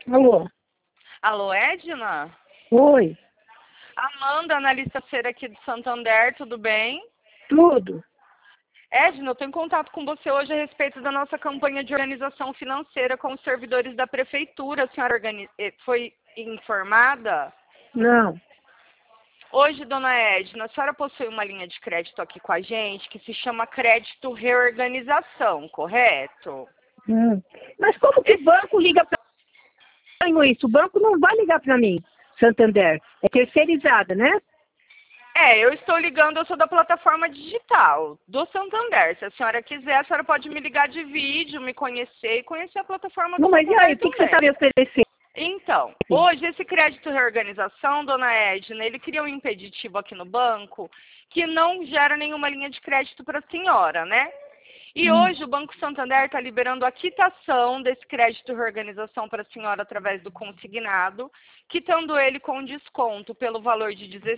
Alô? Alô, Edna? Oi, Amanda, analista financeira aqui do Santander, tudo bem? tudo? Edna, eu estou em contato com você hoje a respeito da nossa campanha de organização financeira com os servidores da prefeitura. A senhora foi informada? Não. Hoje, dona Edna, a senhora possui uma linha de crédito aqui com a gente que se chama Crédito Reorganização, correto? Mas como que o banco liga para mim isso? O banco não vai ligar para mim, Santander. É terceirizada, né? Eu estou ligando, eu sou da plataforma digital do Santander. Se a senhora quiser, a senhora pode me ligar de vídeo, me conhecer e conhecer a plataforma do Não, mas e Santander aí, o que você também. está me oferecendo? Então, hoje esse crédito reorganização, dona Edna, ele cria um impeditivo aqui no banco que não gera nenhuma linha de crédito para a senhora, né? E hoje o Banco Santander está liberando a quitação desse crédito reorganização para a senhora através do consignado, quitando ele com desconto pelo valor de R$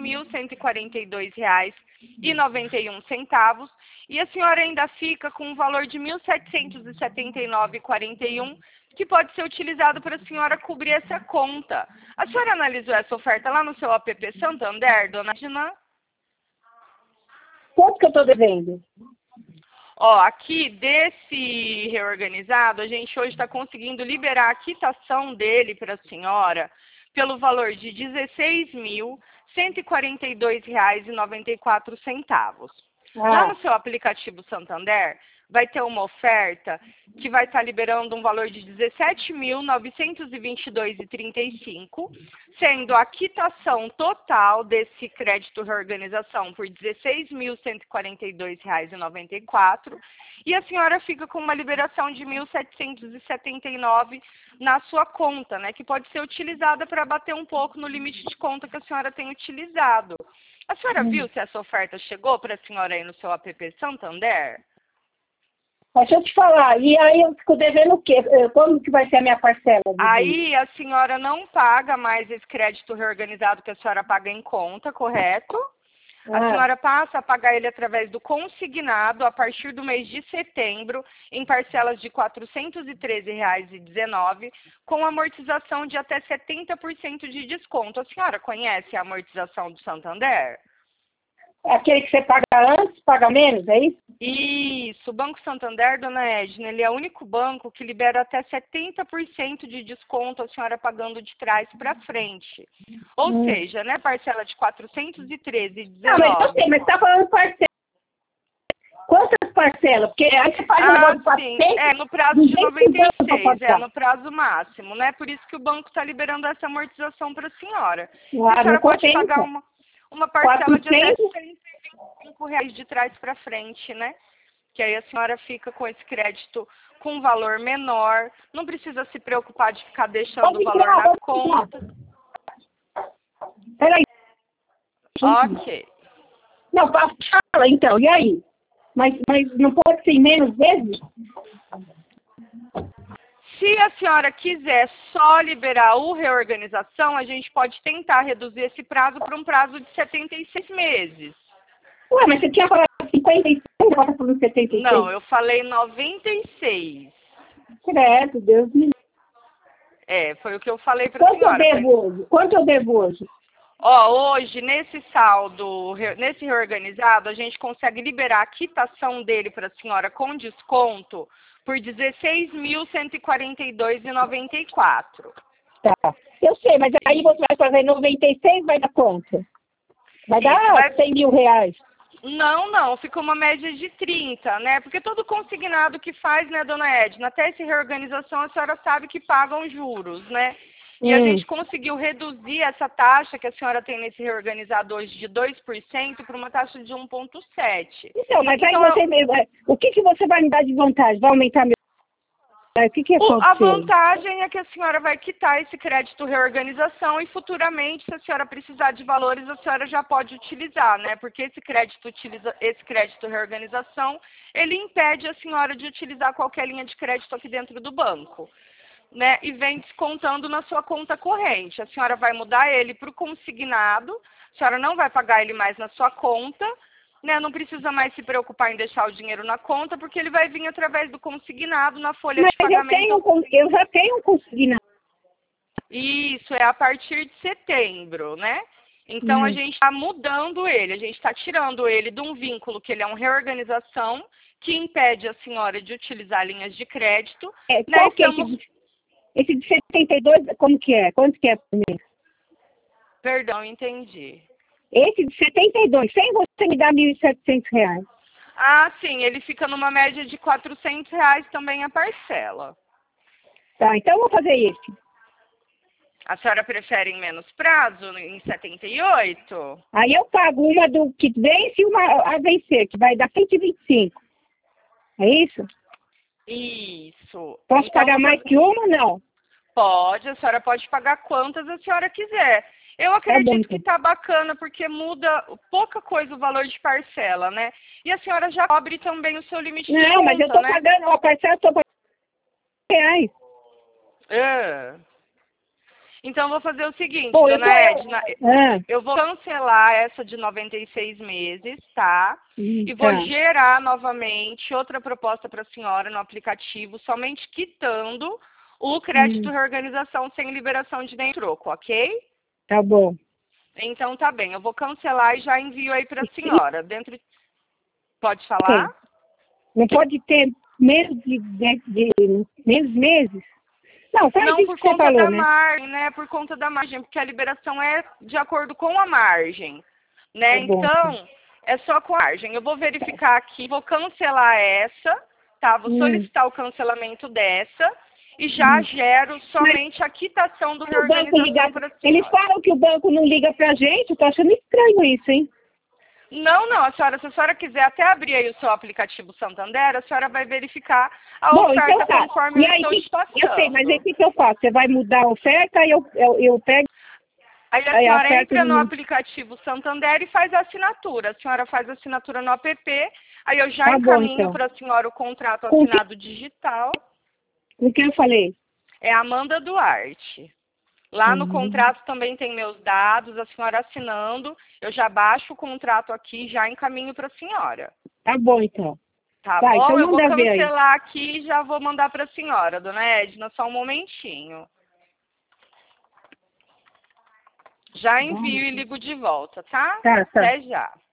16.142,91, e a senhora ainda fica com um valor de R$ 1.779,41, que pode ser utilizado para a senhora cobrir essa conta. A senhora analisou essa oferta lá no seu app Santander, dona Edna? Quanto que eu estou devendo? Aqui desse reorganizado, a gente hoje está conseguindo liberar a quitação dele para a senhora pelo valor de R$ 16.142,94. Lá no seu aplicativo Santander, vai ter uma oferta que vai estar liberando um valor de R$ 17.922,35, sendo a quitação total desse crédito reorganização por R$ 16.142,94, e a senhora fica com uma liberação de R$ 1.779 na sua conta, né, que pode ser utilizada para bater um pouco no limite de conta que a senhora tem utilizado. A senhora viu se essa oferta chegou para a senhora aí no seu app Santander? Deixa eu te falar, e aí eu fico devendo o quê? Quando que vai ser a minha parcela? Aí a senhora não paga mais esse crédito reorganizado que a senhora paga em conta, correto? A senhora passa a pagar ele através do consignado a partir do mês de setembro, em parcelas de R$ 413,19, com amortização de até 70% de desconto. A senhora conhece a amortização do Santander? É aquele que você paga antes, paga menos, é isso? Isso, o Banco Santander, dona Edna, ele é o único banco que libera até 70% de desconto a senhora pagando de trás para frente. Ou seja, né, parcela de R$ 413,19. Não, mas eu sei, mas você está falando parcela. Quantas parcelas? Porque aí você faz um negócio de 400, sim, no prazo de 96, no prazo prazo máximo, né? Por isso que o banco está liberando essa amortização para a senhora. Ah, A senhora não pode compensa. pagar uma parcela de até R$ 400? 125 de trás para frente, né? Que aí a senhora fica com esse crédito com um valor menor, não precisa se preocupar de ficar deixando o valor na conta. Peraí. Ok. Não, fala então, e aí? Mas não pode ser em menos vezes? Se a senhora quiser só liberar o reorganização, a gente pode tentar reduzir esse prazo para um prazo de 76 meses. Ué, mas você tinha falado 56, agora tá falando 76? Não, eu falei 96. Credo, Deus me livre. Foi o que eu falei para a senhora. Quanto eu devo hoje? Hoje, nesse saldo, nesse reorganizado, a gente consegue liberar a quitação dele para a senhora com desconto por R$ 16.142,94. Tá. Eu sei, mas aí você vai fazer 96, vai dar quanto? Vai dar 100 mil reais. Não, fica uma média de 30, né? Porque todo consignado que faz, né, dona Edna, até essa reorganização, a senhora sabe que pagam juros, né? E a gente conseguiu reduzir essa taxa que a senhora tem nesse reorganizado hoje de 2% para uma taxa de 1,7%. Então, mas aí você mesmo, o que você vai me dar de vantagem? Vai aumentar meu... O que aconteceu? A vantagem é que a senhora vai quitar esse crédito reorganização e futuramente, se a senhora precisar de valores, a senhora já pode utilizar, né? Porque esse crédito reorganização, ele impede a senhora de utilizar qualquer linha de crédito aqui dentro do banco, né? E vem descontando na sua conta corrente. A senhora vai mudar ele para o consignado, a senhora não vai pagar ele mais na sua conta, né? Não precisa mais se preocupar em deixar o dinheiro na conta, porque ele vai vir através do consignado na folha de pagamento. Eu já tenho um consignado. Isso, é a partir de setembro, né? Então, a gente está mudando ele, a gente está tirando ele de um vínculo que ele é uma reorganização que impede a senhora de utilizar linhas de crédito. Né? Qual que é esse de 72, como que é? Quanto que é por mês? Perdão, entendi. Esse de 72, sem você me dar R$1.700. Ah, sim, ele fica numa média de R$400 também a parcela. Tá, então eu vou fazer esse. A senhora prefere em menos prazo, em 78? Aí eu pago uma do que vence e uma a vencer, que vai dar 125. É isso? Isso. Posso então, pagar mais que uma ou não? Pode, a senhora pode pagar quantas a senhora quiser. Eu acredito que tá bacana, porque muda pouca coisa o valor de parcela, né? E a senhora já cobre também o seu limite de conta, né? Não, mas eu tô pagando, a parcela eu tô pagando R$100. Então, eu vou fazer o seguinte, dona Edna, eu vou cancelar essa de 96 meses, tá? E vou gerar novamente outra proposta para a senhora no aplicativo, somente quitando o crédito reorganização sem liberação de nem troco, ok? Tá bom. Então, tá bem. Eu vou cancelar e já envio aí para a senhora. Pode falar? Não pode ter menos de menos meses? Não, faz não, isso por que você conta falou, da né? margem, né? Por conta da margem, porque a liberação é de acordo com a margem, né? Então, é só com a margem. Eu vou verificar aqui, vou cancelar essa, tá? Vou solicitar o cancelamento dessa e já gero somente a quitação do reorganização para a senhora. Eles falam que o banco não liga pra gente, eu tô achando estranho isso, hein? Não, se a senhora quiser até abrir aí o seu aplicativo Santander, a senhora vai verificar a oferta então tá. conforme eu estou te passando. Eu sei, mas aí o que eu faço? Você vai mudar a oferta e eu pego... Aí a senhora entra no aplicativo Santander e faz a assinatura. A senhora faz a assinatura no app, aí eu já encaminho para a senhora o contrato assinado digital. Com quem eu falei? É Amanda Duarte. Lá no contrato também tem meus dados, a senhora assinando, eu já baixo o contrato aqui e já encaminho para a senhora. Tá bom, então. Tá bom? Então eu vou cancelar aqui e já vou mandar para a senhora, dona Edna, só um momentinho. Já envio e ligo de volta, tá? Tá. Até já.